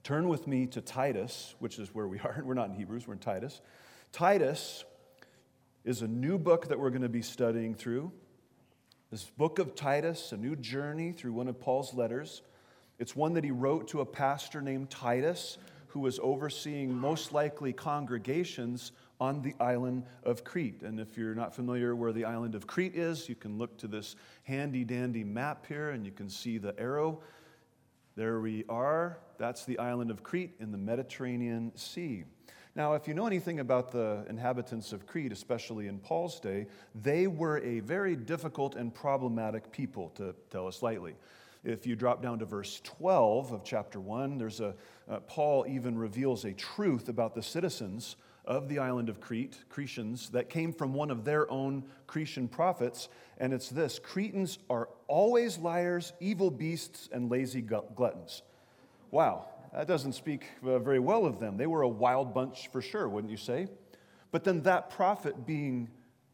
Turn with me to Titus, which is where we are. We're not in Hebrews, we're in Titus. Titus is a new book that we're going to be studying through. This book of Titus, a new journey through one of Paul's letters. It's one that he wrote to a pastor named Titus, who was overseeing most likely congregations on the island of Crete. And if you're not familiar where the island of Crete is, you can look to this handy-dandy map here, and you can see the arrow. There we are. That's the island of Crete in the Mediterranean Sea. Now, if you know anything about the inhabitants of Crete, especially in Paul's day, they were a very difficult and problematic people, to tell us lightly. If you drop down to verse 12 of chapter 1, Paul even reveals a truth about the citizens of the island of Crete, Cretans, that came from one of their own Cretan prophets, and it's this: Cretans are always liars, evil beasts, and lazy gluttons. Wow, that doesn't speak very well of them. They were a wild bunch for sure, wouldn't you say? But then that prophet being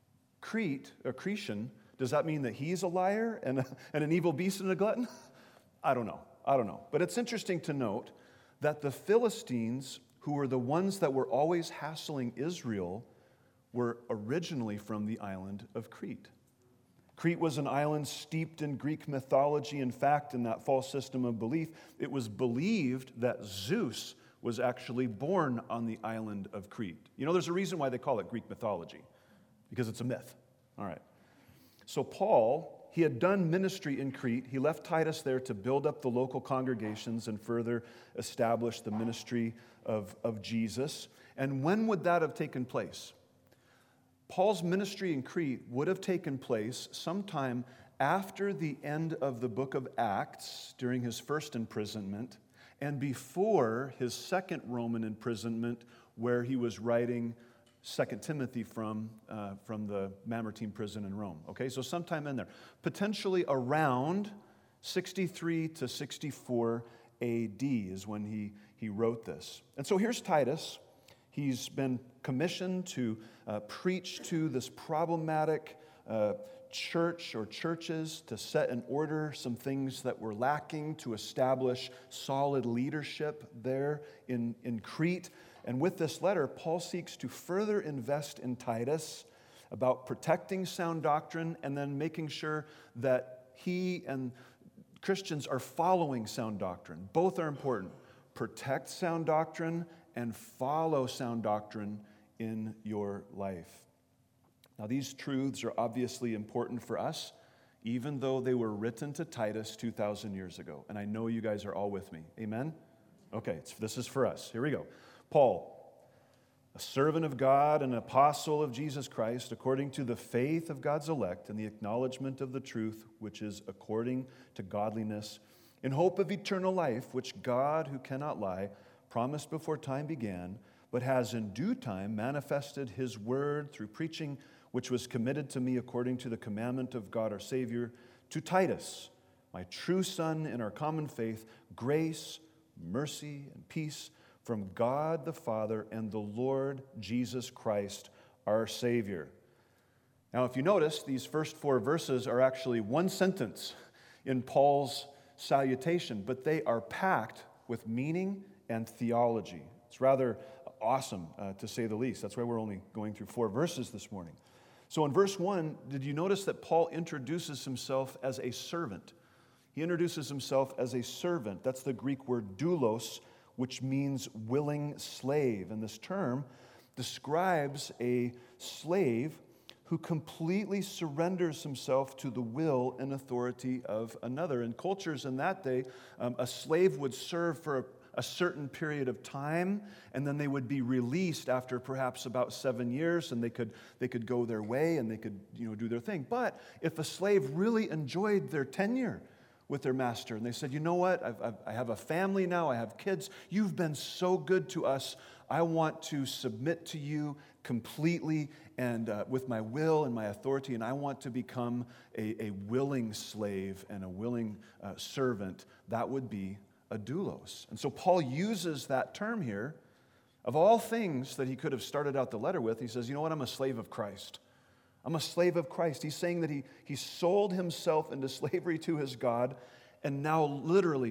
a Cretan, does that mean that he's a liar and an evil beast and a glutton? I don't know. But it's interesting to note that the Philistines, who were the ones that were always hassling Israel, were originally from the island of Crete. Crete was an island steeped in Greek mythology. In fact, in that false system of belief, it was believed that Zeus was actually born on the island of Crete. You know, there's a reason why they call it Greek mythology, because it's a myth. All right. So Paul, he had done ministry in Crete. He left Titus there to build up the local congregations and further establish the ministry of Jesus. And when would that have taken place? Paul's ministry in Crete would have taken place sometime after the end of the book of Acts, during his first imprisonment, and before his second Roman imprisonment, where he was writing 2 Timothy from the Mamertine prison in Rome. Okay, so sometime in there. Potentially around 63 to 64 AD is when he wrote this. And so here's Titus. He's been commissioned to preach to this problematic church or churches, to set in order some things that were lacking, to establish solid leadership there in Crete. And with this letter, Paul seeks to further invest in Titus about protecting sound doctrine and then making sure that he and Christians are following sound doctrine. Both are important. Protect sound doctrine and follow sound doctrine in your life. Now, these truths are obviously important for us, even though they were written to Titus 2,000 years ago. And I know you guys are all with me. Amen? Okay, this is for us. Here we go. Paul, a servant of God and an apostle of Jesus Christ, according to the faith of God's elect and the acknowledgement of the truth, which is according to godliness, in hope of eternal life, which God, who cannot lie, promised before time began, but has in due time manifested his word through preaching, which was committed to me according to the commandment of God our Savior, to Titus, my true son in our common faith, grace, mercy, and peace from God the Father and the Lord Jesus Christ, our Savior. Now, if you notice, these first 4 verses are actually one sentence in Paul's salutation, but they are packed with meaning and theology. It's rather awesome, to say the least. That's why we're only going through 4 verses this morning. So in verse 1, did you notice that Paul introduces himself as a servant? He introduces himself as a servant. That's the Greek word doulos, which means willing slave. And this term describes a slave who completely surrenders himself to the will and authority of another. In cultures in that day, a slave would serve for a certain period of time, and then they would be released after perhaps about 7 years, and they could go their way and they could do their thing. But if a slave really enjoyed their tenure with their master, and they said, you know what, I have a family now, I have kids, you've been so good to us, I want to submit to you completely and with my will and my authority, and I want to become a willing slave and a willing servant, that would be a doulos. And so Paul uses that term here. Of all things that he could have started out the letter with, he says, you know what, I'm a slave of Christ. I'm a slave of Christ. He's saying that he sold himself into slavery to his God, and now literally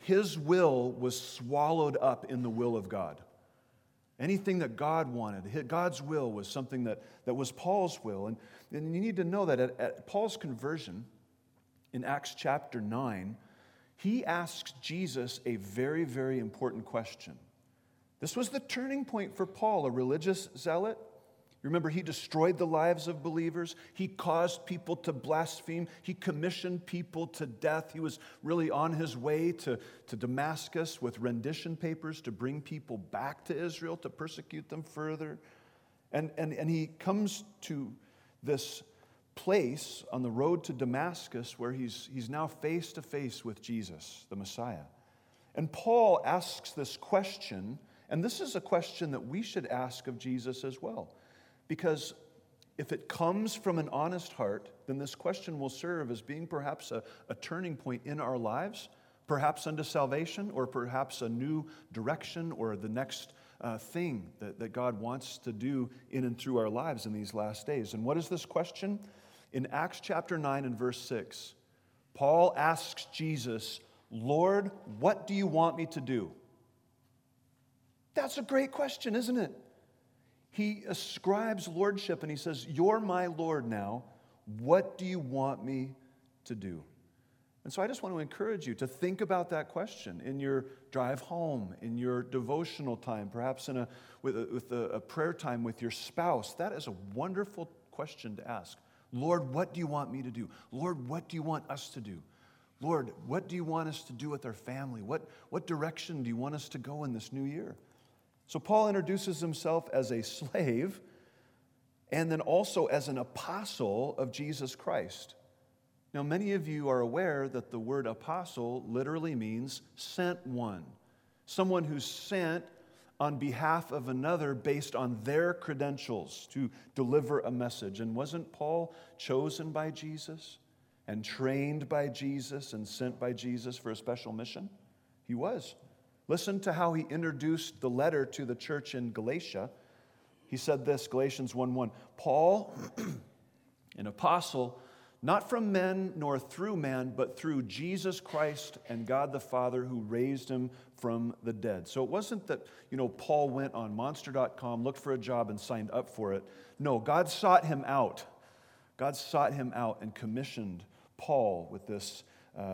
his will was swallowed up in the will of God. Anything that God wanted, God's will was something that was Paul's will. And you need to know that at Paul's conversion in Acts chapter 9, he asks Jesus a very, very important question. This was the turning point for Paul, a religious zealot. Remember, he destroyed the lives of believers. He caused people to blaspheme. He commissioned people to death. He was really on his way to Damascus with rendition papers to bring people back to Israel, to persecute them further. And he comes to this place on the road to Damascus where he's now face to face with Jesus, the Messiah. And Paul asks this question, and this is a question that we should ask of Jesus as well. Because if it comes from an honest heart, then this question will serve as being perhaps a turning point in our lives, perhaps unto salvation, or perhaps a new direction or the next thing that God wants to do in and through our lives in these last days. And what is this question? In Acts chapter 9 and verse 6, Paul asks Jesus, "Lord, what do you want me to do?" That's a great question, isn't it? He ascribes lordship and he says, "You're my Lord now. What do you want me to do?" And so I just want to encourage you to think about that question in your drive home, in your devotional time, perhaps with a prayer time with your spouse. That is a wonderful question to ask. Lord, what do you want me to do? Lord, what do you want us to do? Lord, what do you want us to do with our family? What direction do you want us to go in this new year? So Paul introduces himself as a slave and then also as an apostle of Jesus Christ. Now, many of you are aware that the word apostle literally means sent one, someone who's sent on behalf of another based on their credentials to deliver a message. And wasn't Paul chosen by Jesus and trained by Jesus and sent by Jesus for a special mission? He was. Listen to how he introduced the letter to the church in Galatia. He said this, Galatians 1:1, "Paul, an apostle, not from men nor through man, but through Jesus Christ and God the Father who raised him from the dead." So it wasn't that, Paul went on Monster.com, looked for a job, and signed up for it. No, God sought him out. God sought him out and commissioned Paul with this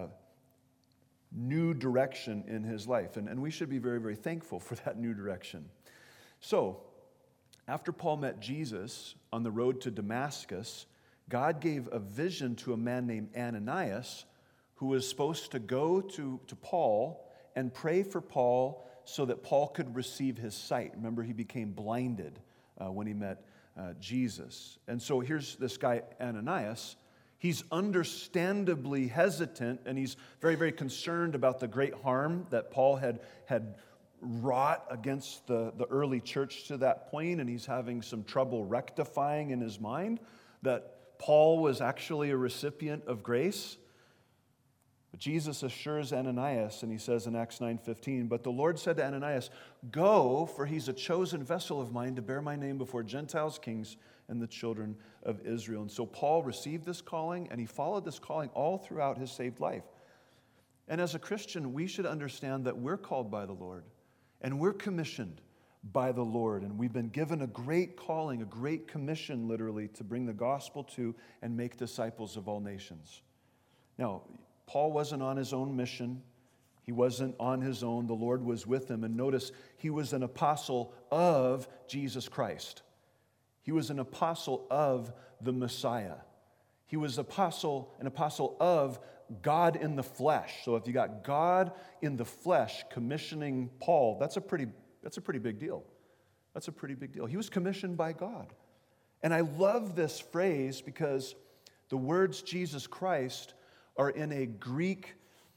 new direction in his life. And we should be very, very thankful for that new direction. So, after Paul met Jesus on the road to Damascus, God gave a vision to a man named Ananias who was supposed to go to Paul and pray for Paul so that Paul could receive his sight. Remember, he became blinded when he met Jesus. And so here's this guy, Ananias. He's understandably hesitant, and he's very, very concerned about the great harm that Paul had wrought against the early church to that point, and he's having some trouble rectifying in his mind that Paul was actually a recipient of grace. But Jesus assures Ananias, and he says in Acts 9:15, "But the Lord said to Ananias, 'Go, for he's a chosen vessel of mine to bear my name before Gentiles, kings, and the children of Israel.'" And so Paul received this calling, and he followed this calling all throughout his saved life. And as a Christian, we should understand that we're called by the Lord, and we're commissioned by the Lord, and we've been given a great calling, a great commission, literally, to bring the gospel to and make disciples of all nations. Now, Paul wasn't on his own mission. He wasn't on his own. The Lord was with him. And notice, he was an apostle of Jesus Christ. He was an apostle of the Messiah. He was an apostle of God in the flesh. So if you got God in the flesh commissioning Paul, that's a pretty big deal. That's a pretty big deal. He was commissioned by God. And I love this phrase because the words Jesus Christ are in a Greek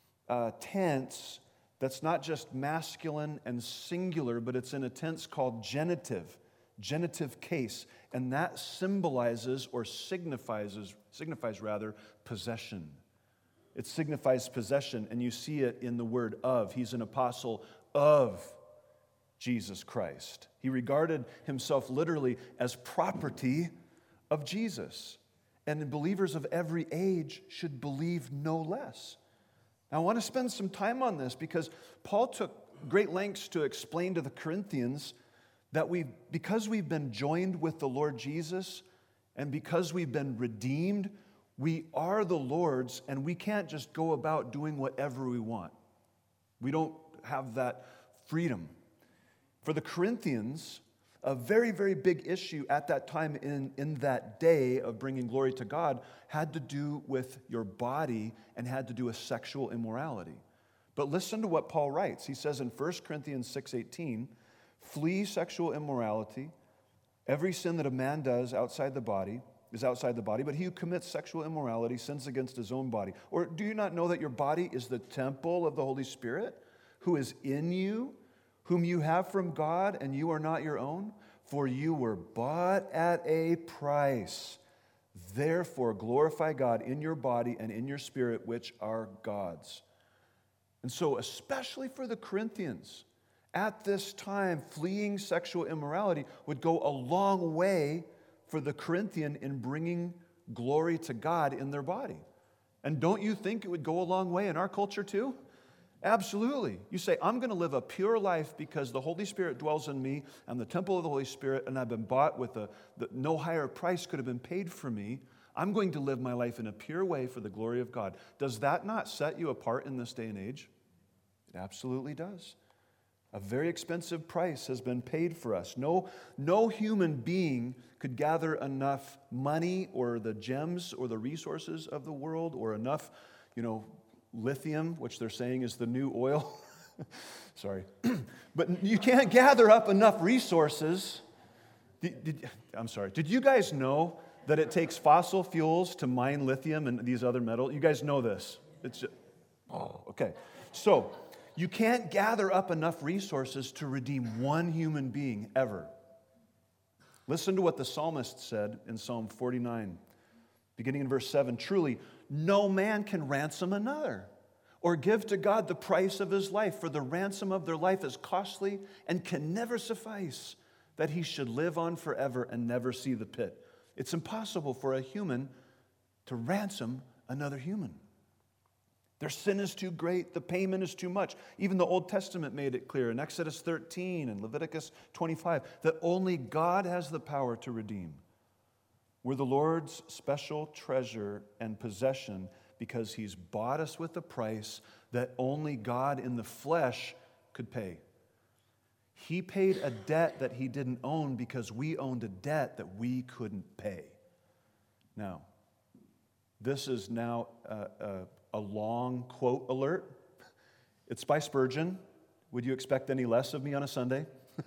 tense that's not just masculine and singular, but it's in a tense called genitive case, and that symbolizes or signifies possession. It signifies possession, and you see it in the word of. He's an apostle of Jesus Christ. He regarded himself literally as property of Jesus. And believers of every age should believe no less. I want to spend some time on this because Paul took great lengths to explain to the Corinthians that because we've been joined with the Lord Jesus and because we've been redeemed, we are the Lord's, and we can't just go about doing whatever we want. We don't have that freedom. For the Corinthians, a very, very big issue at that time in that day of bringing glory to God had to do with your body and had to do with sexual immorality. But listen to what Paul writes. He says in 1 Corinthians 6:18, flee sexual immorality. Every sin that a man does is outside the body, but he who commits sexual immorality sins against his own body. Or do you not know that your body is the temple of the Holy Spirit, who is in you, whom you have from God, and you are not your own? For you were bought at a price. Therefore, glorify God in your body and in your spirit, which are God's. And so, especially for the Corinthians, at this time, fleeing sexual immorality would go a long way for the Corinthian in bringing glory to God in their body. And don't you think it would go a long way in our culture too? Absolutely. You say, I'm going to live a pure life because the Holy Spirit dwells in me. I'm the temple of the Holy Spirit, and I've been bought with no higher price could have been paid for me. I'm going to live my life in a pure way for the glory of God. Does that not set you apart in this day and age? It absolutely does. A very expensive price has been paid for us. No human being could gather enough money or the gems or the resources of the world or enough, lithium, which they're saying is the new oil. Sorry. But you can't gather up enough resources. Did you guys know that it takes fossil fuels to mine lithium and these other metals? You guys know this. Okay. So, you can't gather up enough resources to redeem one human being ever. Listen to what the psalmist said in Psalm 49, beginning in verse 7. Truly, no man can ransom another or give to God the price of his life, for the ransom of their life is costly and can never suffice, that he should live on forever and never see the pit. It's impossible for a human to ransom another human. Their sin is too great, the payment is too much. Even the Old Testament made it clear in Exodus 13 and Leviticus 25 that only God has the power to redeem. We're the Lord's special treasure and possession because he's bought us with a price that only God in the flesh could pay. He paid a debt that he didn't own because we owned a debt that we couldn't pay. Now, this is now a long quote alert. It's by Spurgeon. Would you expect any less of me on a Sunday?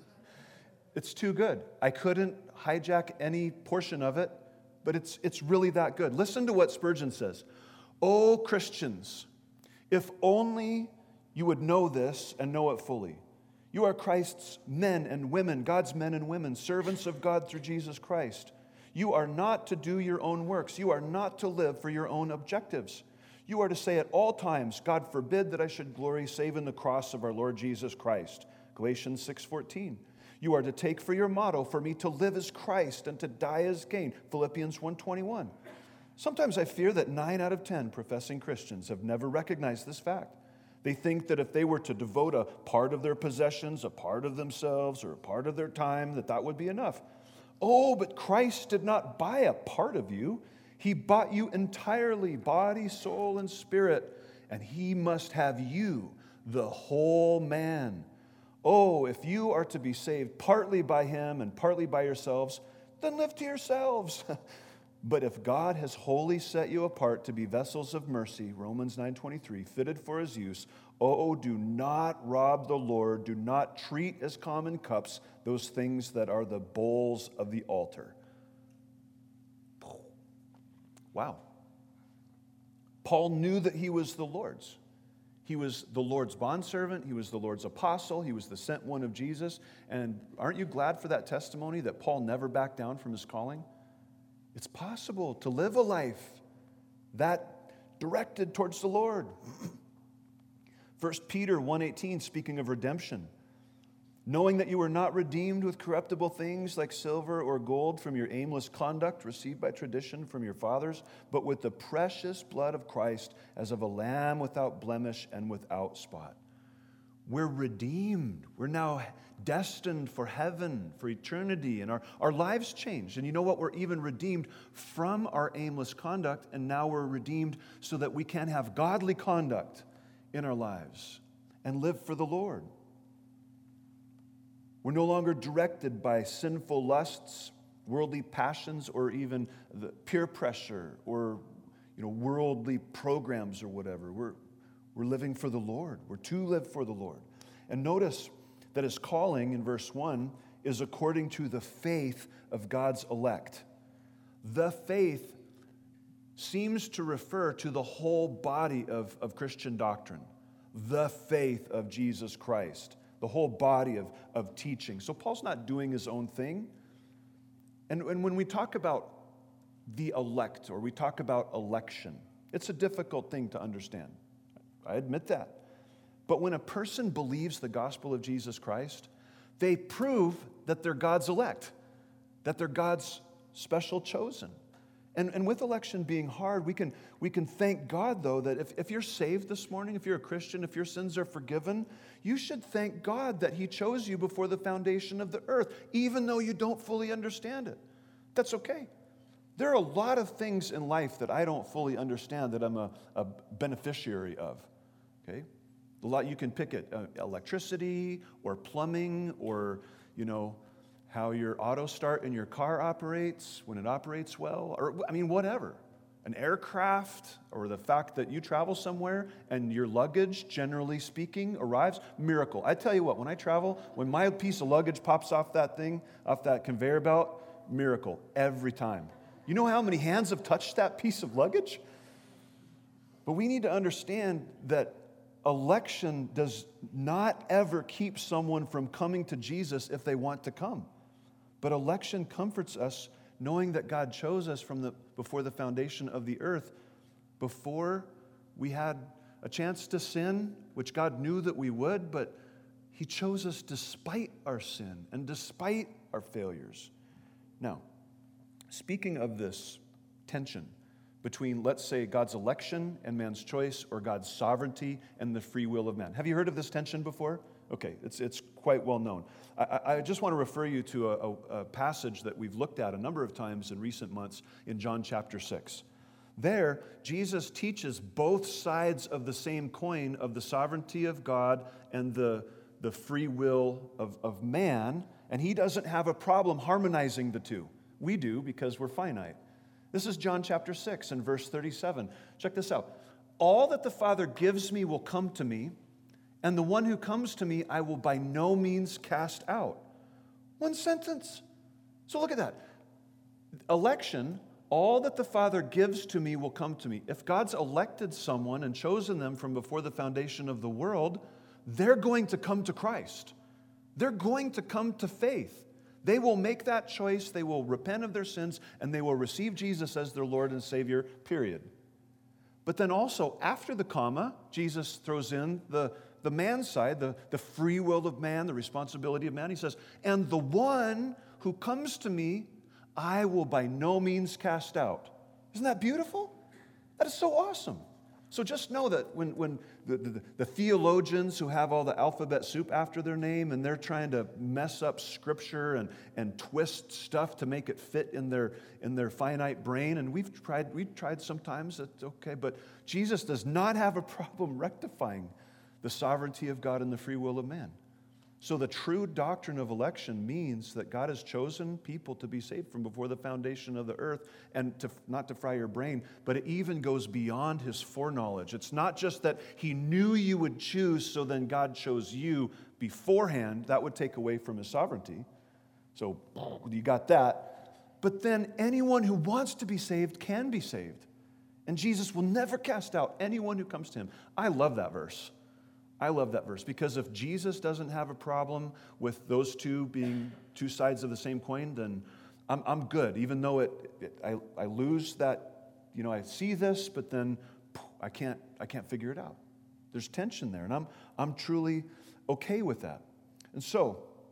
It's too good. I couldn't hijack any portion of it, but it's really that good. Listen to what Spurgeon says. Oh, Christians, if only you would know this and know it fully. You are Christ's men and women, God's men and women, servants of God through Jesus Christ. You are not to do your own works. You are not to live for your own objectives. You are to say at all times, God forbid that I should glory save in the cross of our Lord Jesus Christ. Galatians 6:14. You are to take for your motto, for me to live as Christ and to die as gain. Philippians 1:21. Sometimes I fear that 9 out of 10 professing Christians have never recognized this fact. They think that if they were to devote a part of their possessions, a part of themselves, or a part of their time, that would be enough. Oh, but Christ did not buy a part of you. He bought you entirely, body, soul, and spirit, and he must have you, the whole man. Oh, if you are to be saved partly by him and partly by yourselves, then live to yourselves. But if God has wholly set you apart to be vessels of mercy, Romans 9:23, fitted for his use, do not rob the Lord, do not treat as common cups those things that are the bowls of the altar. Wow. Paul knew that he was the Lord's. He was the Lord's bondservant. He was the Lord's apostle. He was the sent one of Jesus. And aren't you glad for that testimony that Paul never backed down from his calling? It's possible to live a life that directed towards the Lord. 1 Peter 1:18, speaking of redemption. knowing that you were not redeemed with corruptible things like silver or gold from your aimless conduct received by tradition from your fathers, but with the precious blood of Christ as of a lamb without blemish and without spot. We're redeemed. We're now destined for heaven, for eternity, and our lives changed. And you know what? We're even redeemed from our aimless conduct, and now we're redeemed so that we can have godly conduct in our lives and live for the Lord. We're no longer directed by sinful lusts, worldly passions, or even the peer pressure or worldly programs or whatever. We're living for the Lord. We're to live for the Lord. And notice that his calling in verse 1 is according to the faith of God's elect. The faith seems to refer to the whole body of Christian doctrine. The faith of Jesus Christ. The whole body of teaching. So Paul's not doing his own thing. And when we talk about the elect, or we talk about election, it's a difficult thing to understand. I admit that. But when a person believes the gospel of Jesus Christ, they prove that they're God's elect, that they're God's special chosen. And with election being hard, we can thank God, though, that if you're saved this morning, if you're a Christian, if your sins are forgiven, you should thank God that He chose you before the foundation of the earth, even though you don't fully understand it. That's okay. There are a lot of things in life that I don't fully understand that I'm a beneficiary of. Okay? A lot you can pick it, electricity or plumbing or, how your auto start in your car operates, when it operates well, or whatever. An aircraft, or the fact that you travel somewhere and your luggage, generally speaking, arrives, miracle. I tell you what, when I travel, when my piece of luggage pops off that thing, off that conveyor belt, miracle, every time. You know how many hands have touched that piece of luggage? But we need to understand that election does not ever keep someone from coming to Jesus if they want to come. But election comforts us knowing that God chose us before the foundation of the earth, before we had a chance to sin, which God knew that we would, but He chose us despite our sin and despite our failures. Now, speaking of this tension between, let's say, God's election and man's choice, or God's sovereignty and the free will of man. Have you heard of this tension before? Okay, it's quite well known. I just want to refer you to a passage that we've looked at a number of times in recent months in John chapter 6. There, Jesus teaches both sides of the same coin of the sovereignty of God and the free will of man, and He doesn't have a problem harmonizing the two. We do, because we're finite. This is John chapter 6 and verse 37. Check this out. All that the Father gives me will come to me, and the one who comes to me I will by no means cast out. One sentence. So look at that. Election, all that the Father gives to me will come to me. If God's elected someone and chosen them from before the foundation of the world, they're going to come to Christ. They're going to come to faith. They will make that choice, they will repent of their sins, and they will receive Jesus as their Lord and Savior, period. But then also, after the comma, Jesus throws in the man's side, the free will of man, the responsibility of man. He says, and the one who comes to me, I will by no means cast out. Isn't that beautiful? That is so awesome. So just know that when the theologians who have all the alphabet soup after their name and they're trying to mess up Scripture and twist stuff to make it fit in their finite brain, and we've tried sometimes, it's okay, but Jesus does not have a problem rectifying the sovereignty of God and the free will of man. So the true doctrine of election means that God has chosen people to be saved from before the foundation of the earth, and not to fry your brain, but it even goes beyond His foreknowledge. It's not just that He knew you would choose, so then God chose you beforehand. That would take away from His sovereignty. So you got that. But then anyone who wants to be saved can be saved. And Jesus will never cast out anyone who comes to Him. I love that verse. I love that verse, because if Jesus doesn't have a problem with those two being two sides of the same coin, then I'm good. Even though I lose that, I see this, but then I can't figure it out. There's tension there, and I'm truly okay with that. And so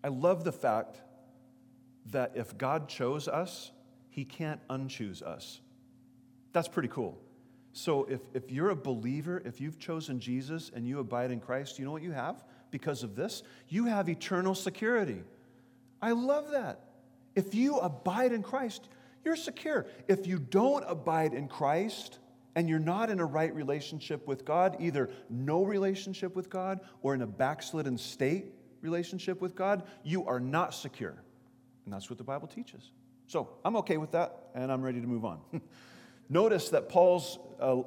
I love the fact that if God chose us, he can't unchoose us. That's pretty cool. So if you're a believer, if you've chosen Jesus and you abide in Christ, you know what you have because of this? You have eternal security. I love that. If you abide in Christ, you're secure. If you don't abide in Christ and you're not in a right relationship with God, either no relationship with God or in a backslidden state relationship with God, you are not secure. And that's what the Bible teaches. So I'm okay with that, and I'm ready to move on. Notice that Paul's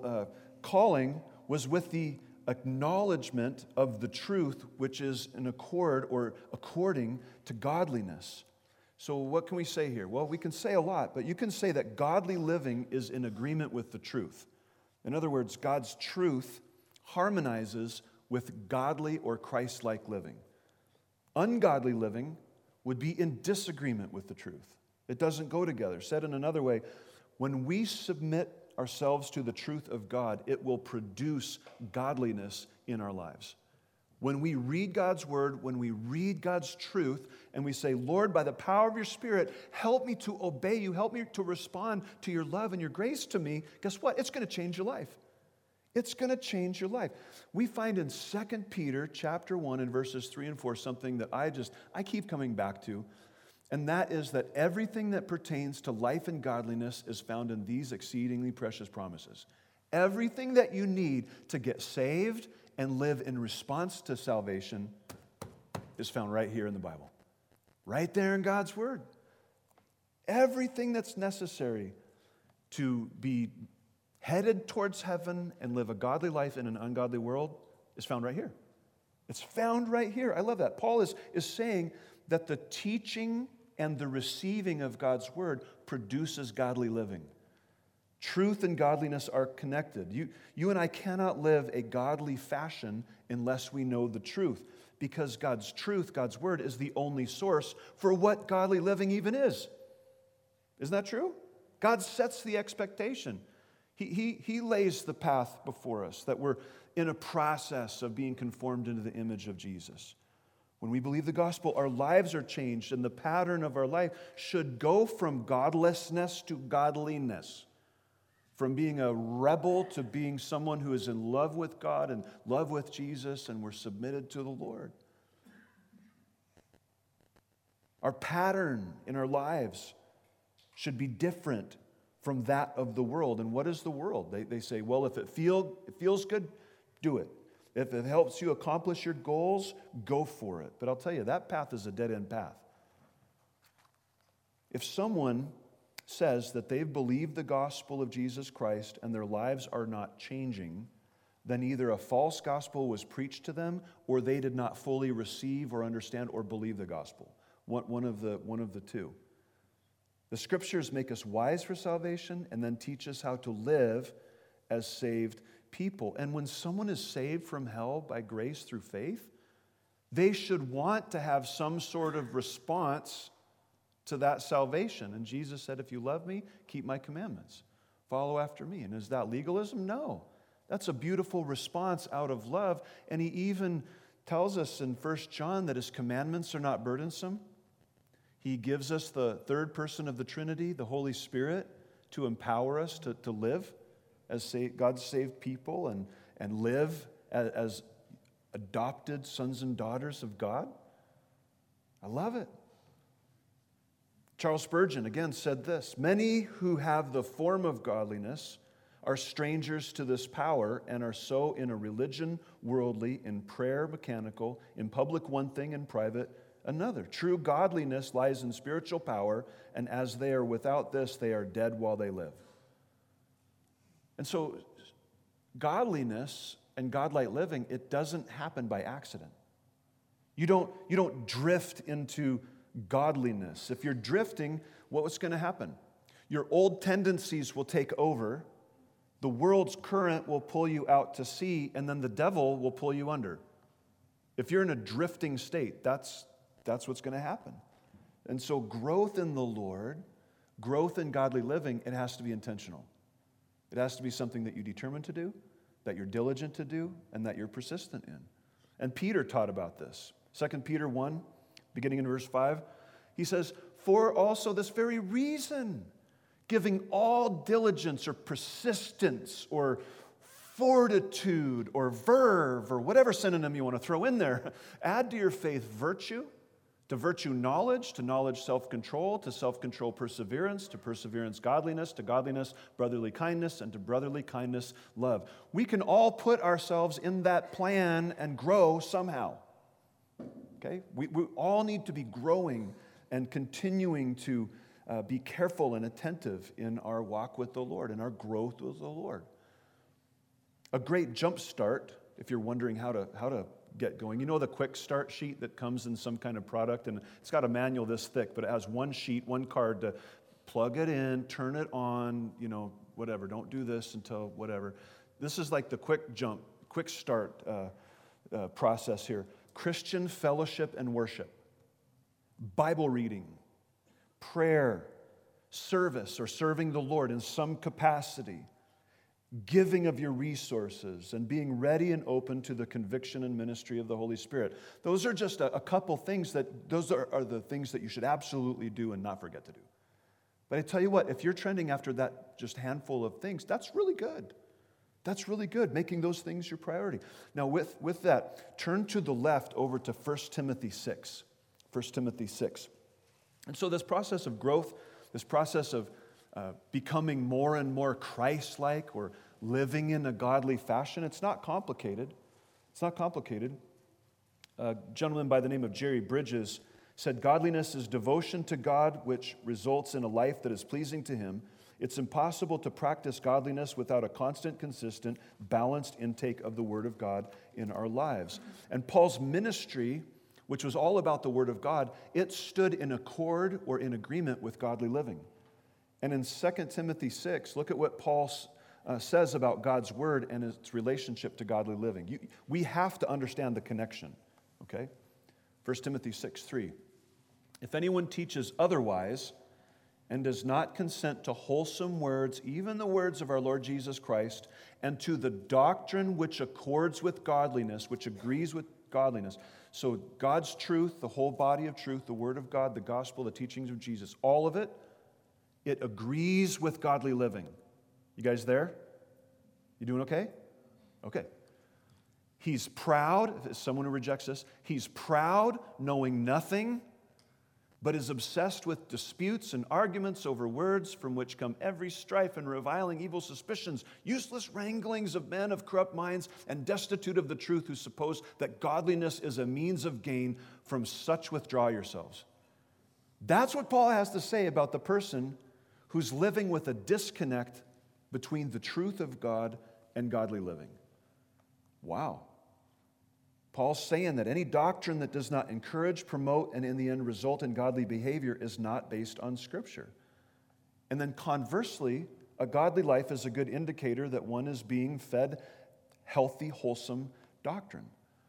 calling was with the acknowledgement of the truth, which is in accord or according to godliness. So what can we say here? Well, we can say a lot, but you can say that godly living is in agreement with the truth. In other words, God's truth harmonizes with godly or Christ-like living. Ungodly living would be in disagreement with the truth. It doesn't go together. Said in another way, when we submit ourselves to the truth of God, it will produce godliness in our lives. When we read God's word, when we read God's truth, and we say, Lord, by the power of your Spirit, help me to obey you, help me to respond to your love and your grace to me, guess what? It's going to change your life. It's going to change your life. We find in 2 Peter chapter 1 and verses 3 and 4 something that I keep coming back to, and that is that everything that pertains to life and godliness is found in these exceedingly precious promises. Everything that you need to get saved and live in response to salvation is found right here in the Bible. Right there in God's Word. Everything that's necessary to be headed towards heaven and live a godly life in an ungodly world is found right here. It's found right here. I love that. Paul is saying that the teaching and the receiving of God's Word produces godly living. Truth and godliness are connected. You and I cannot live a godly fashion unless we know the truth, because God's truth, God's Word, is the only source for what godly living even is. Isn't that true? God sets the expectation. He lays the path before us, that we're in a process of being conformed into the image of Jesus. When we believe the gospel, our lives are changed, and the pattern of our life should go from godlessness to godliness. From being a rebel to being someone who is in love with God and love with Jesus, and we're submitted to the Lord. Our pattern in our lives should be different from that of the world. And what is the world? They say, well, if it feels good, do it. If it helps you accomplish your goals, go for it. But I'll tell you, that path is a dead-end path. If someone says that they've believed the gospel of Jesus Christ and their lives are not changing, then either a false gospel was preached to them or they did not fully receive or understand or believe the gospel. One of the two. The scriptures make us wise for salvation and then teach us how to live as saved people. And when someone is saved from hell by grace through faith, they should want to have some sort of response to that salvation. And Jesus said, if you love me, keep my commandments. Follow after me. And is that legalism? No. That's a beautiful response out of love. And he even tells us in 1 John that his commandments are not burdensome. He gives us the third person of the Trinity, the Holy Spirit, to empower us to live as God's saved people and live as adopted sons and daughters of God. I love it. Charles Spurgeon again said this, many who have the form of godliness are strangers to this power and are so in a religion worldly, in prayer mechanical, in public one thing, in private another. True godliness lies in spiritual power, and as they are without this, they are dead while they live. And so godliness and godlike living, it doesn't happen by accident. You don't drift into godliness. If you're drifting, what's going to happen? Your old tendencies will take over, the world's current will pull you out to sea, and then the devil will pull you under. If you're in a drifting state, that's what's going to happen. And so growth in the Lord, growth in godly living, it has to be intentional. It has to be something that you determine to do, that you're diligent to do, and that you're persistent in. And Peter taught about this. 2 Peter 1, beginning in verse 5. He says, for also this very reason, giving all diligence or persistence or fortitude or verve or whatever synonym you want to throw in there, add to your faith virtue, to virtue knowledge, to knowledge self-control, to self-control perseverance, to perseverance godliness, to godliness brotherly kindness, and to brotherly kindness love. We can all put ourselves in that plan and grow somehow. Okay? We all need to be growing and continuing to be careful and attentive in our walk with the Lord, in our growth with the Lord. A great jump start, if you're wondering how to get going. You know the quick start sheet that comes in some kind of product, and it's got a manual this thick, but it has one sheet, one card to plug it in, turn it on, whatever. Don't do this until whatever. This is like the quick start process here. Christian fellowship and worship, Bible reading, prayer, service or serving the Lord in some capacity, giving of your resources, and being ready and open to the conviction and ministry of the Holy Spirit. Those are just a couple things those are the things that you should absolutely do and not forget to do. But I tell you what, if you're trending after that just handful of things, that's really good. That's really good, making those things your priority. Now with that, turn to the left over to 1 Timothy 6. 1 Timothy 6. And so this process of growth, this process of becoming more and more Christ-like or living in a godly fashion, it's not complicated. It's not complicated. A gentleman by the name of Jerry Bridges said, godliness is devotion to God which results in a life that is pleasing to Him. It's impossible to practice godliness without a constant, consistent, balanced intake of the Word of God in our lives. And Paul's ministry, which was all about the Word of God, it stood in accord or in agreement with godly living. And in 2 Timothy 6, look at what Paul says about God's Word and its relationship to godly living. We have to understand the connection, okay? 1 Timothy 6:3. If anyone teaches otherwise and does not consent to wholesome words, even the words of our Lord Jesus Christ, and to the doctrine which accords with godliness, which agrees with godliness. So God's truth, the whole body of truth, the Word of God, the gospel, the teachings of Jesus, all of it, it agrees with godly living. You guys there? You doing okay? Okay. He's proud, someone who rejects this, he's proud, knowing nothing, but is obsessed with disputes and arguments over words from which come every strife and reviling, evil suspicions, useless wranglings of men of corrupt minds, and destitute of the truth, who suppose that godliness is a means of gain. From such withdraw yourselves. That's what Paul has to say about the person who's living with a disconnect between the truth of God and godly living. Wow. Paul's saying that any doctrine that does not encourage, promote, and in the end result in godly behavior is not based on Scripture. And then conversely, a godly life is a good indicator that one is being fed healthy, wholesome doctrine.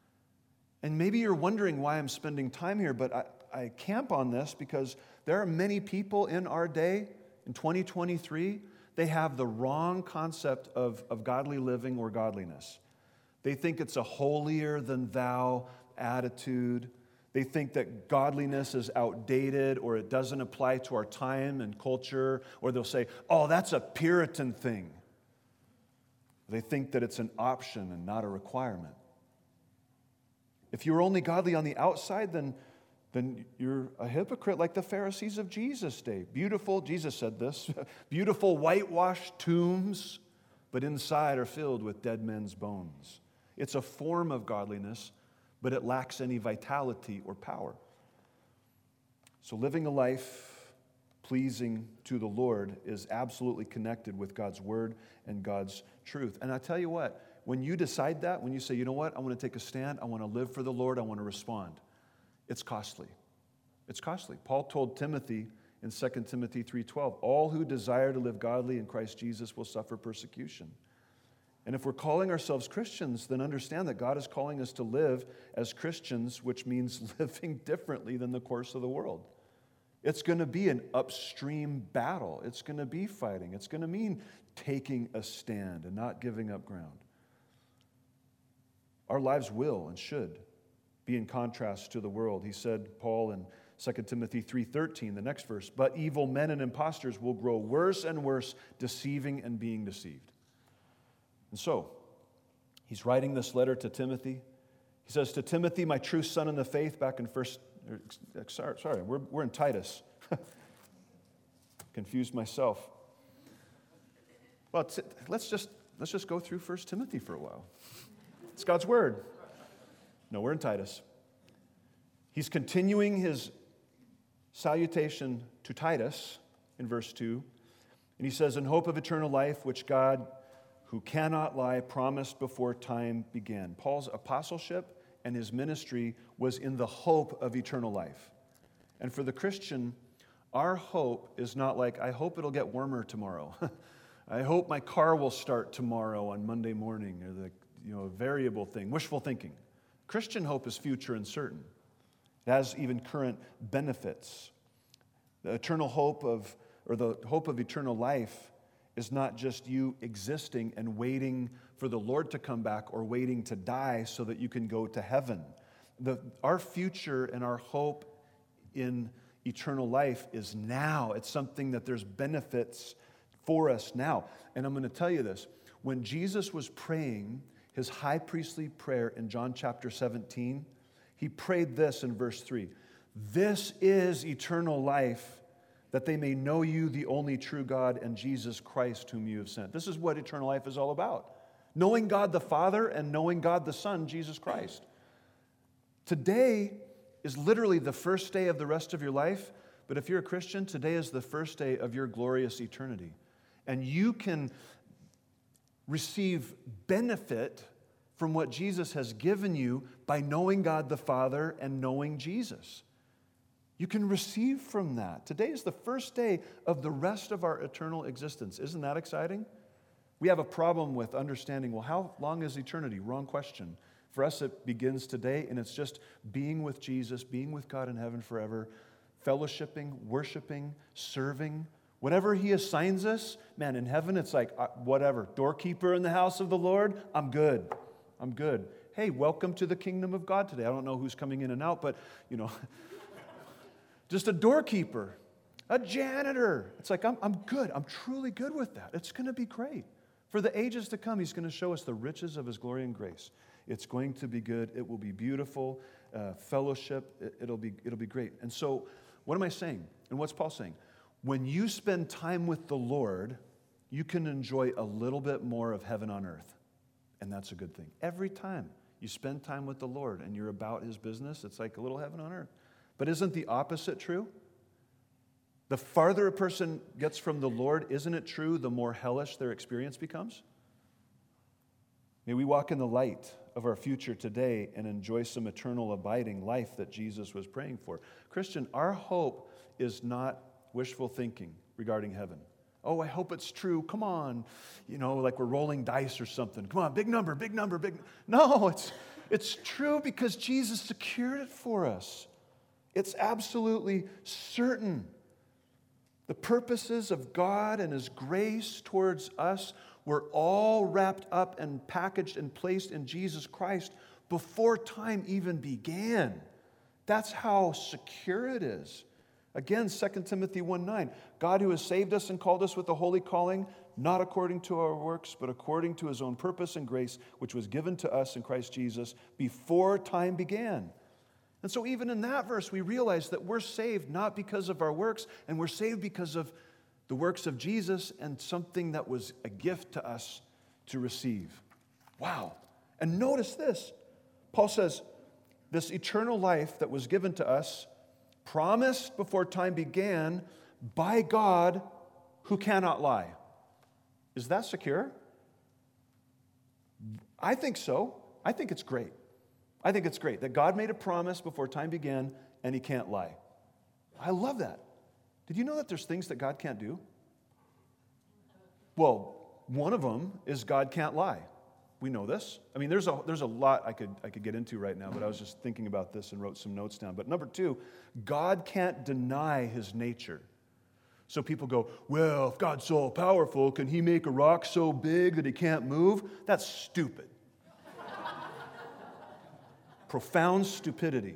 And maybe you're wondering why I'm spending time here, but I camp on this because there are many people in our day, in 2023, they have the wrong concept of godly living or godliness. They think it's a holier-than-thou attitude. They think that godliness is outdated or it doesn't apply to our time and culture. Or they'll say, oh, that's a Puritan thing. They think that it's an option and not a requirement. If you're only godly on the outside, then you're a hypocrite like the Pharisees of Jesus' day. Beautiful, Jesus said this, beautiful whitewashed tombs, but inside are filled with dead men's bones. It's a form of godliness, but it lacks any vitality or power. So living a life pleasing to the Lord is absolutely connected with God's Word and God's truth. And I tell you what, when you decide that, when you say, you know what, I want to take a stand, I want to live for the Lord, I want to respond, it's costly. It's costly. Paul told Timothy in 2 Timothy 3:12, all who desire to live godly in Christ Jesus will suffer persecution. And if we're calling ourselves Christians, then understand that God is calling us to live as Christians, which means living differently than the course of the world. It's going to be an upstream battle. It's going to be fighting. It's going to mean taking a stand and not giving up ground. Our lives will and should be in contrast to the world. He said, Paul in 2 Timothy 3:13, the next verse, but evil men and impostors will grow worse and worse, deceiving and being deceived. And so, he's writing this letter to Timothy. He says to Timothy, my true son in the faith, back in we're in Titus. Confused myself. Well, let's just go through 1 Timothy for a while. It's God's word. No, we're in Titus. He's continuing his salutation to Titus in verse 2. And he says, in hope of eternal life, which God, who cannot lie, promised before time began. Paul's apostleship and his ministry was in the hope of eternal life. And for the Christian, our hope is not like, I hope it'll get warmer tomorrow. I hope my car will start tomorrow on Monday morning, or the variable thing, wishful thinking. Christian hope is future and certain. It has even current benefits. The eternal hope the hope of eternal life is not just you existing and waiting for the Lord to come back or waiting to die so that you can go to heaven. Our future and our hope in eternal life is now. It's something that there's benefits for us now. And I'm going to tell you this. When Jesus was praying his high priestly prayer in John chapter 17, he prayed this in verse 3. This is eternal life, that they may know you, the only true God, and Jesus Christ, whom you have sent. This is what eternal life is all about. Knowing God the Father and knowing God the Son, Jesus Christ. Today is literally the first day of the rest of your life, but if you're a Christian, today is the first day of your glorious eternity. And you can receive benefit from what Jesus has given you by knowing God the Father and knowing Jesus. You can receive from that. Today is the first day of the rest of our eternal existence. Isn't that exciting? We have a problem with understanding, well, how long is eternity? Wrong question. For us, it begins today, and it's just being with Jesus, being with God in heaven forever, fellowshipping, worshiping, serving. Whatever he assigns us, man, in heaven, it's like, whatever. Doorkeeper in the house of the Lord, I'm good. I'm good. Hey, welcome to the kingdom of God today. I don't know who's coming in and out, but, just a doorkeeper, a janitor. It's like, I'm good. I'm truly good with that. It's going to be great. For the ages to come, he's going to show us the riches of his glory and grace. It's going to be good. It will be beautiful. Fellowship. It'll be great. And so, what am I saying? And what's Paul saying? When you spend time with the Lord, you can enjoy a little bit more of heaven on earth. And that's a good thing. Every time you spend time with the Lord and you're about his business, it's like a little heaven on earth. But isn't the opposite true? The farther a person gets from the Lord, isn't it true, the more hellish their experience becomes? May we walk in the light of our future today and enjoy some eternal abiding life that Jesus was praying for. Christian, our hope is not wishful thinking regarding heaven. Oh, I hope it's true. Come on. Like we're rolling dice or something. Come on, big number. No, it's true because Jesus secured it for us. It's absolutely certain. The purposes of God and his grace towards us were all wrapped up and packaged and placed in Jesus Christ before time even began. That's how secure it is. Again, 2 Timothy 1:9, God who has saved us and called us with a holy calling, not according to our works, but according to his own purpose and grace, which was given to us in Christ Jesus before time began. And so even in that verse, we realize that we're saved not because of our works, and we're saved because of the works of Jesus and something that was a gift to us to receive. Wow. And notice this. Paul says, this eternal life that was given to us, promised before time began by God who cannot lie. Is that secure? I think so. I think it's great. I think it's great that God made a promise before time began and he can't lie. I love that. Did you know that there's things that God can't do? Well, one of them is God can't lie. We know this. I mean, there's a lot I could get into right now, but I was just thinking about this and wrote some notes down. But number two, God can't deny his nature. So people go, well, if God's so powerful, can he make a rock so big that he can't move? That's stupid. profound stupidity.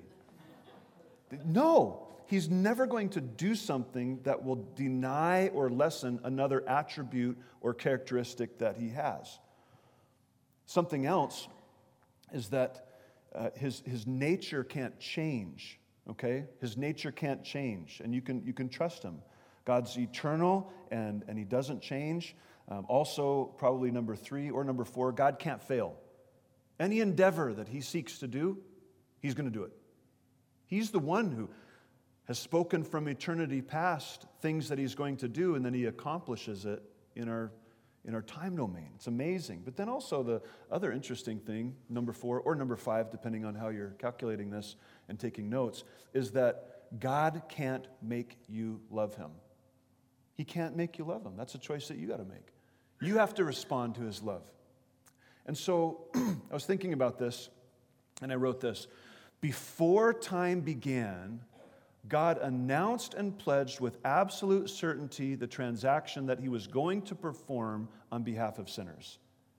No, he's never going to do something that will deny or lessen another attribute or characteristic that he has. Something else is that his nature can't change, okay? His nature can't change, and you can trust him. God's eternal, and he doesn't change. Also, probably number 3 or number 4, God can't fail. Any endeavor that he seeks to do, he's going to do it. He's the one who has spoken from eternity past things that he's going to do, and then he accomplishes it in our time domain. It's amazing. But then also the other interesting thing, number 4 or number 5, depending on how you're calculating this and taking notes, is that God can't make you love him. He can't make you love him. That's a choice that you got to make. You have to respond to his love. And so I was thinking about this, and I wrote this. Before time began, God announced and pledged with absolute certainty the transaction that he was going to perform on behalf of sinners.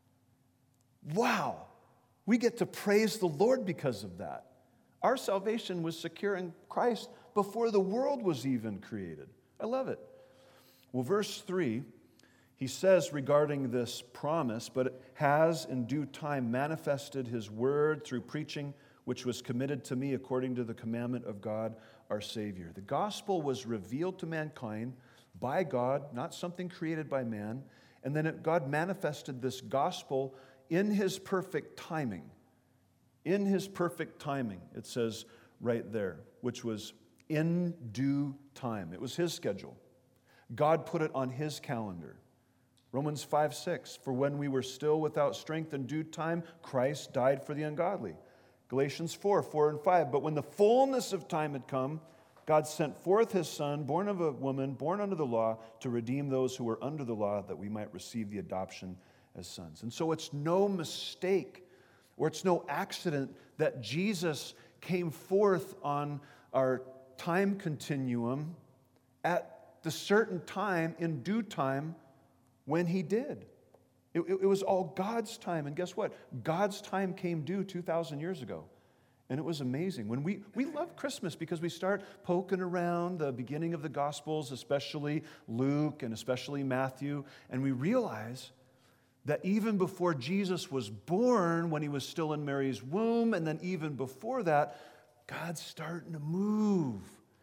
Wow! We get to praise the Lord because of that. Our salvation was secure in Christ before the world was even created. I love it. Well, verse 3, he says regarding this promise, but it has in due time manifested his word through preaching, which was committed to me according to the commandment of God, our Savior. The gospel was revealed to mankind by God, not something created by man, and then God manifested this gospel in his perfect timing. In his perfect timing, it says right there, which was in due time. It was his schedule. God put it on his calendar. Romans 5:6, for when we were still without strength in due time, Christ died for the ungodly. Galatians 4 and 5, but when the fullness of time had come, God sent forth his Son, born of a woman, born under the law, to redeem those who were under the law, that we might receive the adoption as sons. And so it's no mistake, or it's no accident that Jesus came forth on our time continuum at the certain time, in due time, when he did. It was all God's time. And guess what? God's time came due 2,000 years ago. And it was amazing. When we love Christmas because we start poking around the beginning of the Gospels, especially Luke and especially Matthew, and we realize that even before Jesus was born, when he was still in Mary's womb, and then even before that, God's starting to move.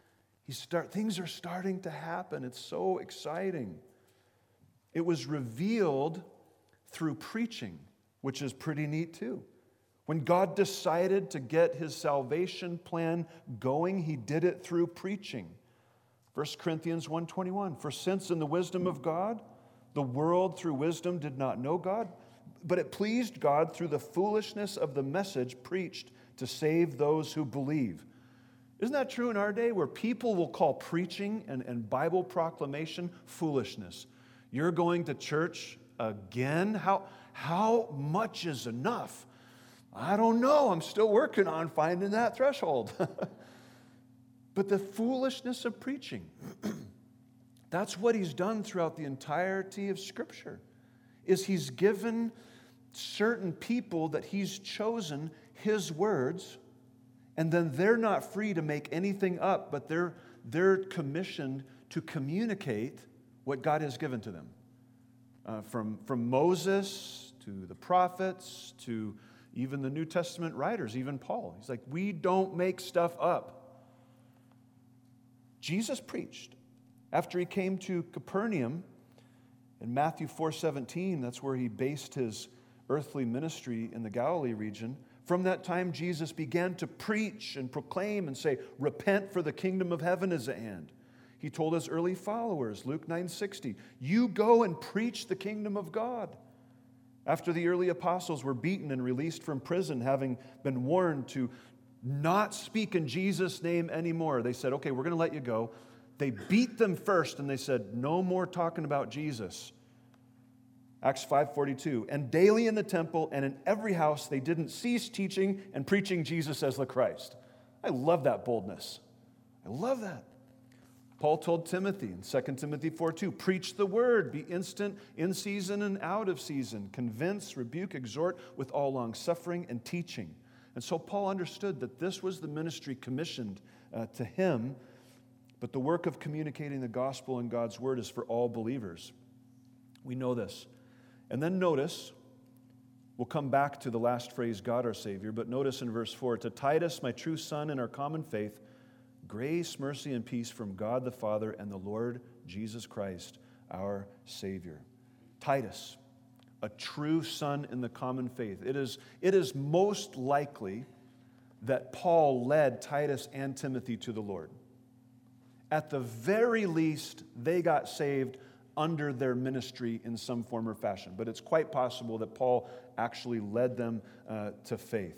Things are starting to happen. It's so exciting. It was revealed through preaching, which is pretty neat too. When God decided to get his salvation plan going, he did it through preaching. 1 Corinthians 1:21, for since in the wisdom of God, the world through wisdom did not know God, but it pleased God through the foolishness of the message preached to save those who believe. Isn't that true in our day, where people will call preaching and Bible proclamation foolishness? You're going to church again? How much is enough? I don't know. I'm still working on finding that threshold. But the foolishness of preaching, that's what he's done throughout the entirety of Scripture, is he's given certain people that he's chosen his words, and then they're not free to make anything up, but they're commissioned to communicate what God has given to them. From Moses to the prophets to even the New Testament writers, even Paul. He's like, we don't make stuff up. Jesus preached. After he came to Capernaum, in Matthew 4:17, that's where he based his earthly ministry in the Galilee region. From that time, Jesus began to preach and proclaim and say, repent, for the kingdom of heaven is at hand. He told his early followers, Luke 9:60, you go and preach the kingdom of God. After the early apostles were beaten and released from prison, having been warned to not speak in Jesus' name anymore, they said, okay, we're going to let you go. They beat them first, and they said, no more talking about Jesus. Acts 5:42, and daily in the temple and in every house they didn't cease teaching and preaching Jesus as the Christ. I love that boldness. I love that. Paul told Timothy in 2 Timothy 4:2, preach the word, be instant in season and out of season, convince, rebuke, exhort with all long suffering and teaching. And so Paul understood that this was the ministry commissioned to him, but the work of communicating the gospel and God's word is for all believers. We know this. And then notice, we'll come back to the last phrase, God our Savior, but notice in verse 4, to Titus, my true son in our common faith, grace, mercy, and peace from God the Father and the Lord Jesus Christ, our Savior. Titus, a true son in the common faith. It is most likely that Paul led Titus and Timothy to the Lord. At the very least, they got saved under their ministry in some form or fashion. But it's quite possible that Paul actually led them to faith.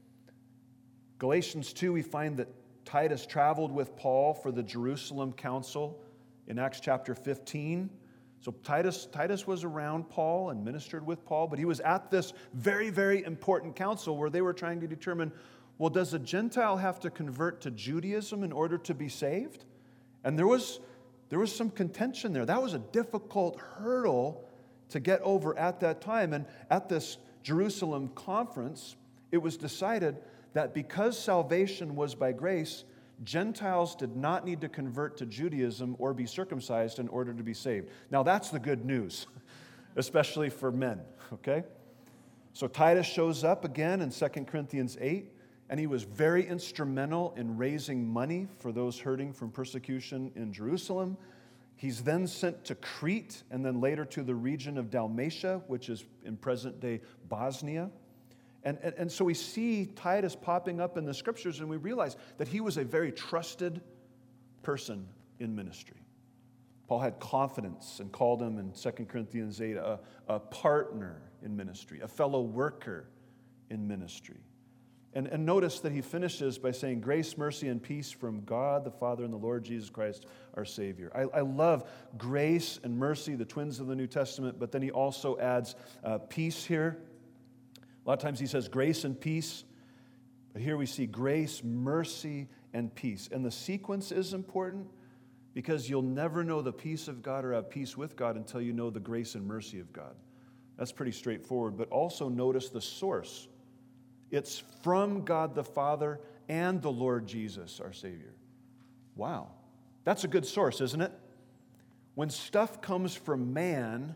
Galatians 2, we find that Titus traveled with Paul for the Jerusalem council in Acts chapter 15. So Titus was around Paul and ministered with Paul, but he was at this very, very important council where they were trying to determine, well, does a Gentile have to convert to Judaism in order to be saved? And there was some contention there. That was a difficult hurdle to get over at that time. And at this Jerusalem conference, it was decided that because salvation was by grace, Gentiles did not need to convert to Judaism or be circumcised in order to be saved. Now, that's the good news, especially for men, okay? So Titus shows up again in 2 Corinthians 8, and he was very instrumental in raising money for those hurting from persecution in Jerusalem. He's then sent to Crete and then later to the region of Dalmatia, which is in present-day Bosnia. And so we see Titus popping up in the scriptures, and we realize that he was a very trusted person in ministry. Paul had confidence and called him in 2 Corinthians 8 a partner in ministry, a fellow worker in ministry. And notice that he finishes by saying, grace, mercy, and peace from God the Father and the Lord Jesus Christ, our Savior. I love grace and mercy, the twins of the New Testament, but then he also adds peace here. A lot of times he says grace and peace, but here we see grace, mercy, and peace. And the sequence is important because you'll never know the peace of God or have peace with God until you know the grace and mercy of God. That's pretty straightforward, but also notice the source. It's from God the Father and the Lord Jesus, our Savior. Wow. That's a good source, isn't it? When stuff comes from man,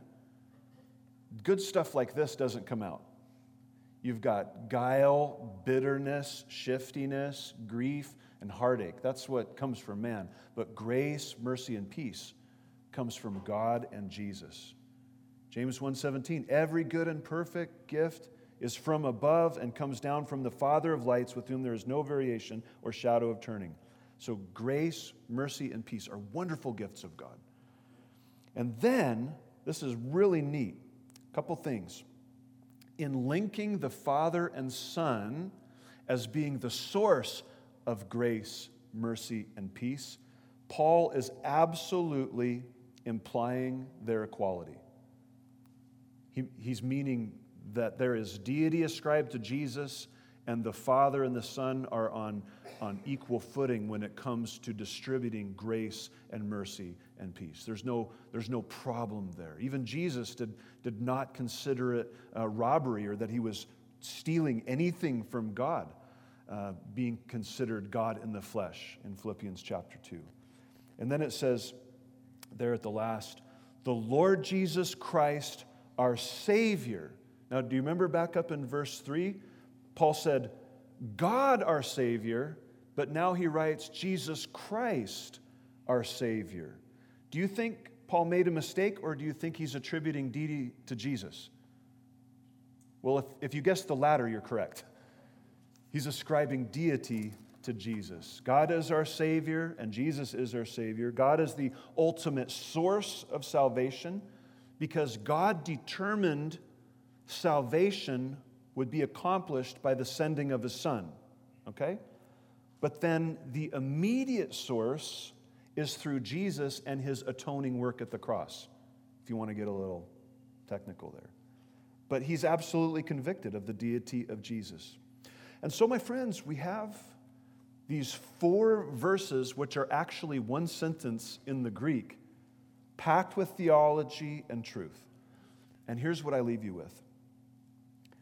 good stuff like this doesn't come out. You've got guile, bitterness, shiftiness, grief, and heartache. That's what comes from man. But grace, mercy, and peace comes from God and Jesus. James 1:17, every good and perfect gift is from above and comes down from the Father of lights, with whom there is no variation or shadow of turning. So grace, mercy, and peace are wonderful gifts of God. And then, this is really neat, a couple things. In linking the Father and Son as being the source of grace, mercy, and peace, Paul is absolutely implying their equality. He's meaning that there is deity ascribed to Jesus, and the Father and the Son are on equal footing when it comes to distributing grace and mercy and peace. There's no problem there. Even Jesus did not consider it robbery or that he was stealing anything from God, being considered God in the flesh in Philippians chapter 2. And then it says there at the last, the Lord Jesus Christ, our Savior. Now, do you remember back up in verse 3? Paul said, God our Savior, but now he writes, Jesus Christ our Savior. Do you think Paul made a mistake, or do you think he's attributing deity to Jesus? Well, if you guessed the latter, you're correct. He's ascribing deity to Jesus. God is our Savior, and Jesus is our Savior. God is the ultimate source of salvation because God determined salvation would be accomplished by the sending of His Son, okay? But then the immediate source is through Jesus and His atoning work at the cross, if you want to get a little technical there. But he's absolutely convicted of the deity of Jesus. And so, my friends, we have these 4 verses, which are actually one sentence in the Greek, packed with theology and truth. And here's what I leave you with.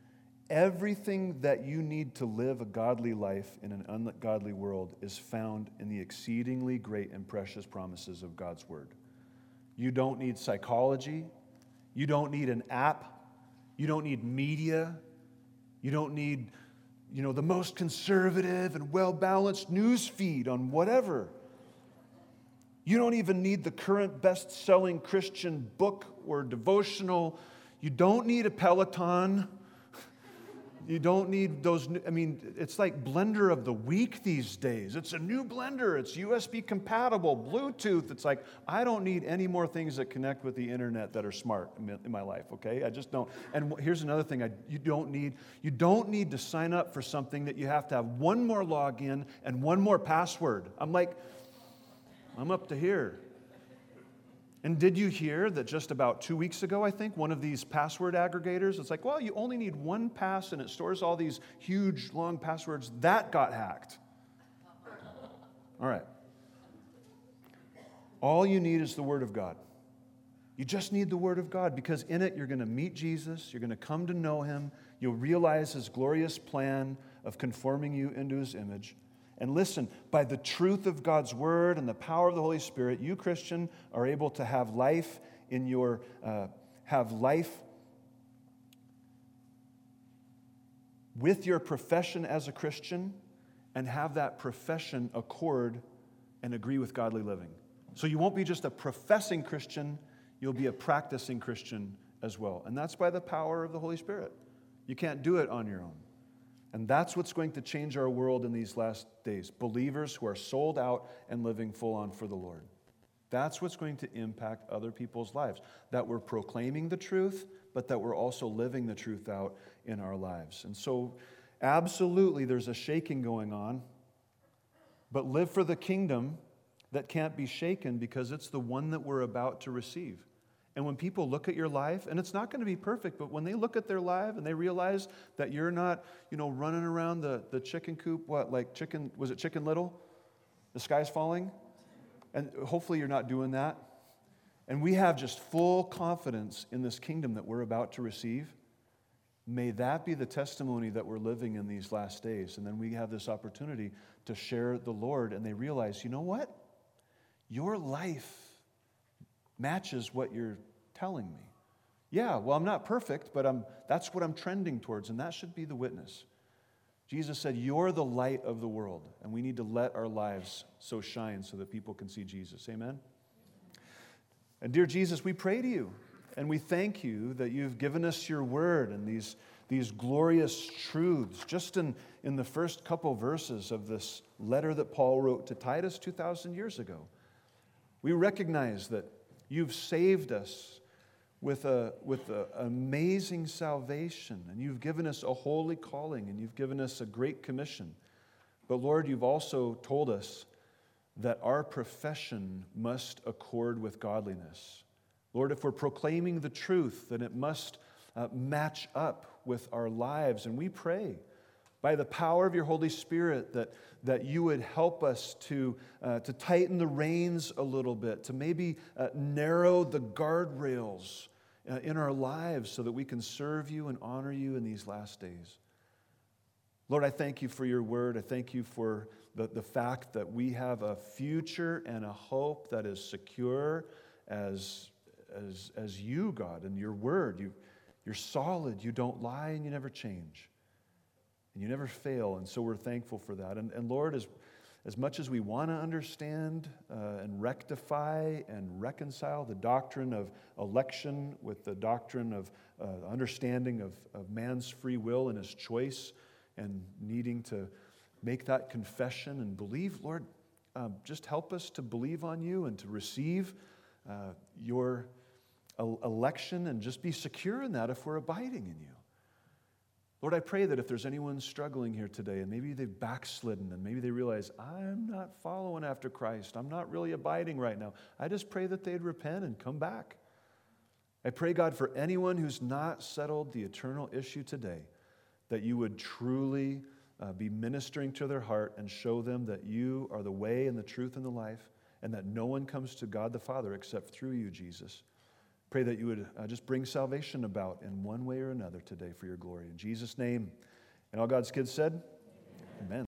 Everything that you need to live a godly life in an ungodly world is found in the exceedingly great and precious promises of God's Word. You don't need psychology. You don't need an app. You don't need media. You don't need, the most conservative and well-balanced news feed on whatever. You don't even need the current best-selling Christian book or devotional. You don't need a Peloton. You don't need those, it's like blender of the week these days. It's a new blender. It's USB compatible, Bluetooth. It's like, I don't need any more things that connect with the internet that are smart in my life, okay? I just don't. And here's another thing you don't need to sign up for something that you have to have one more login and one more password. I'm up to here. And did you hear that just about 2 weeks ago, I think, one of these password aggregators, it's like, well, you only need one pass and it stores all these huge, long passwords. That got hacked. All right. All you need is the Word of God. You just need the Word of God because in it you're going to meet Jesus, you're going to come to know Him, you'll realize His glorious plan of conforming you into His image. And listen, by the truth of God's Word and the power of the Holy Spirit, you, Christian, are able to have life with your profession as a Christian and have that profession accord and agree with godly living. So you won't be just a professing Christian, you'll be a practicing Christian as well. And that's by the power of the Holy Spirit. You can't do it on your own. And that's what's going to change our world in these last days. Believers who are sold out and living full on for the Lord. That's what's going to impact other people's lives. That we're proclaiming the truth, but that we're also living the truth out in our lives. And so, absolutely, there's a shaking going on. But live for the kingdom that can't be shaken because it's the one that we're about to receive. And when people look at your life, and it's not going to be perfect, but when they look at their life and they realize that you're not, running around the chicken coop, was it Chicken Little? The sky's falling? And hopefully you're not doing that. And we have just full confidence in this kingdom that we're about to receive. May that be the testimony that we're living in these last days. And then we have this opportunity to share the Lord, and they realize, you know what? Your life matches what you're telling me. Yeah, well, I'm not perfect, but that's what I'm trending towards, and that should be the witness. Jesus said, you're the light of the world, and we need to let our lives so shine so that people can see Jesus. Amen? And dear Jesus, we pray to you, and we thank you that you've given us your word and these glorious truths just in the first couple verses of this letter that Paul wrote to Titus 2,000 years ago. We recognize that you've saved us with an amazing salvation, and you've given us a holy calling, and you've given us a great commission. But Lord, you've also told us that our profession must accord with godliness. Lord, if we're proclaiming the truth, then it must match up with our lives. And we pray by the power of your Holy Spirit that you would help us to tighten the reins a little bit, to maybe narrow the guardrails in our lives so that we can serve you and honor you in these last days. Lord, I thank you for your word. I thank you for the fact that we have a future and a hope that is secure as you, God, and your word. You're solid, you don't lie, and you never change. And you never fail, and so we're thankful for that. And Lord, as much as we want to understand and rectify and reconcile the doctrine of election with the doctrine of understanding of man's free will and his choice and needing to make that confession and believe, Lord, just help us to believe on you and to receive your election and just be secure in that if we're abiding in you. Lord, I pray that if there's anyone struggling here today and maybe they've backslidden and maybe they realize, I'm not following after Christ, I'm not really abiding right now, I just pray that they'd repent and come back. I pray, God, for anyone who's not settled the eternal issue today, that you would truly be ministering to their heart and show them that you are the way and the truth and the life, and that no one comes to God the Father except through you, Jesus. Pray that you would just bring salvation about in one way or another today for your glory. In Jesus' name. And all God's kids said, amen.